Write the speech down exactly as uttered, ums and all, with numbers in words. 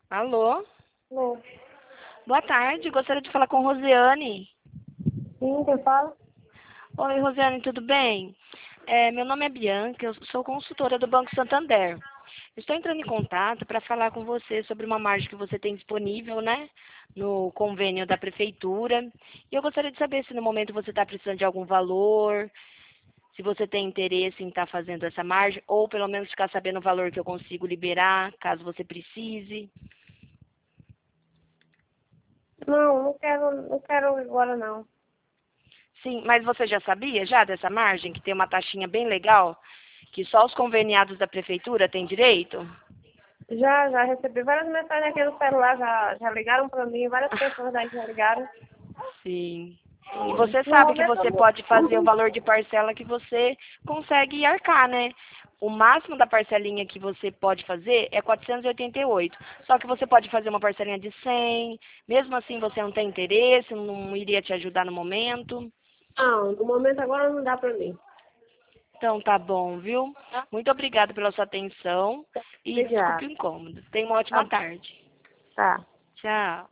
Alô? Alô? Boa tarde, gostaria de falar com Rosiane. Sim, quem fala? Oi, Rosiane, tudo bem? É, meu nome é Bianca, eu sou consultora do Banco Santander. Estou entrando em contato para falar com você sobre uma margem que você tem disponível, né, no convênio da prefeitura. E eu gostaria de saber se no momento você está precisando de algum valor, se você tem interesse em estar fazendo essa margem, ou pelo menos ficar sabendo o valor que eu consigo liberar, caso você precise. Não, não quero, não quero agora não. Sim, mas você já sabia já dessa margem, que tem uma taxinha bem legal, que só os conveniados da prefeitura têm direito? Já, já recebi várias mensagens aqui no celular, já, já ligaram para mim, várias pessoas aí já ligaram. Sim. E E você no sabe que momento eu você não. pode fazer o valor de parcela que você consegue arcar, né? O máximo da parcelinha que você pode fazer é quatrocentos e oitenta e oito. Só que você pode fazer uma parcelinha de cem. Mesmo assim, você não tem interesse, não iria te ajudar no momento. Não, no momento agora não dá para mim. Então tá bom, viu? Tá? Muito obrigada pela sua atenção e desculpe Obrigada. o incômodo. Tenha uma ótima Tá, tarde. tá. Tchau.